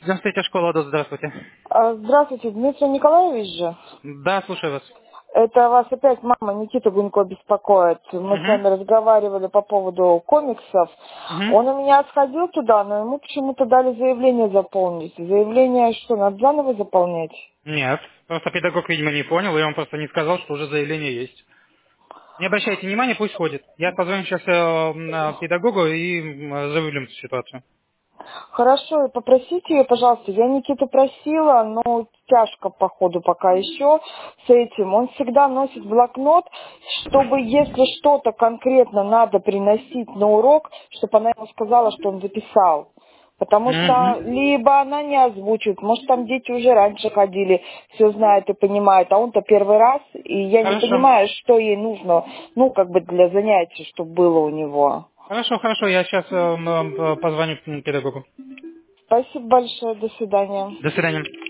Здравствуйте, школа АДО, здравствуйте. Здравствуйте, Дмитрий Николаевич же. Да, слушаю вас. Это вас опять мама Никита Гунько беспокоит. Мы с Угу. вами разговаривали по поводу комиксов. Угу. Он у меня сходил туда, но ему почему-то дали заявление заполнить. Заявление что, надо заново заполнять? Нет, просто педагог, видимо, не понял, и он просто не сказал, что уже заявление есть. Не обращайте внимания, пусть ходит. Я позвоню сейчас педагогу и заявлю эту ситуацию. Хорошо, и попросите ее, пожалуйста. Я Никиту просила, но тяжко, походу, пока еще с этим. Он всегда носит блокнот, чтобы, если что-то конкретно надо приносить на урок, чтобы она ему сказала, что он записал. Потому что Угу. либо она не озвучивает, может, там дети уже раньше ходили, все знают и понимают, а он-то первый раз, и я не Хорошо. понимаю, что ей нужно, ну, как бы для занятий, чтобы было у него. Хорошо, я сейчас позвоню педагогу. Спасибо большое, до свидания. До свидания.